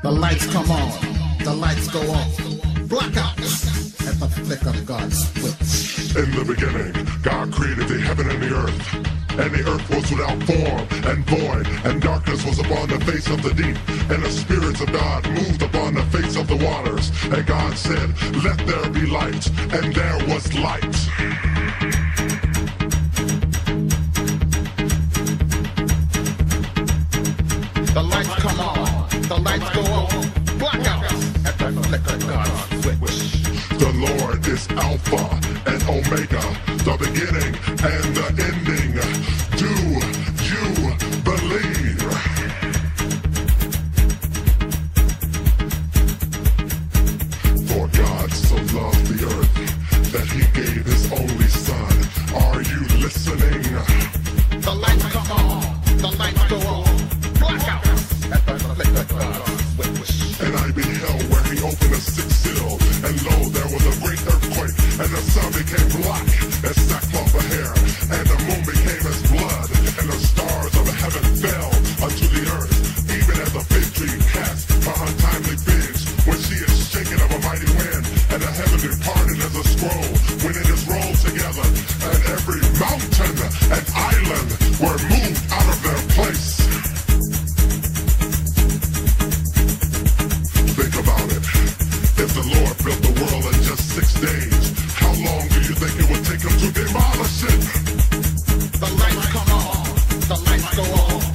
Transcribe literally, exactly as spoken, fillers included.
The lights come on, the lights go off. Blackouts at the flick of God's switch. In the beginning, God created the heaven and the earth. And the earth was without form and void, and darkness was upon the face of the deep. And the spirits of God moved upon the face of the waters. And God said, let there be light. And there was light. The lights come on, the lights go off. Blackouts at the flick of God's switch. The Lord is Alpha and Omega, the beginning and the ending. Do you believe? For God so loved the earth that he gave his only son. Are you listening? The lights come on, the lights go off. Blackouts at the flick of God's switch. And I beheld where he opened a sixth seal, and lo, there was a great earthquake, and the sun became black as sackcloth of hair, and the moon became as blood, and the stars of heaven fell unto the earth, even as a fig tree casts her untimely figs when she is shaken of a mighty wind, and the heaven departed as a scroll when it is rolled together, and every mountain and island were moved out of their place. Think about it. If the Lord built the world in just six days, how long do you think it would take him to demolish it? The lights come on, the lights go off.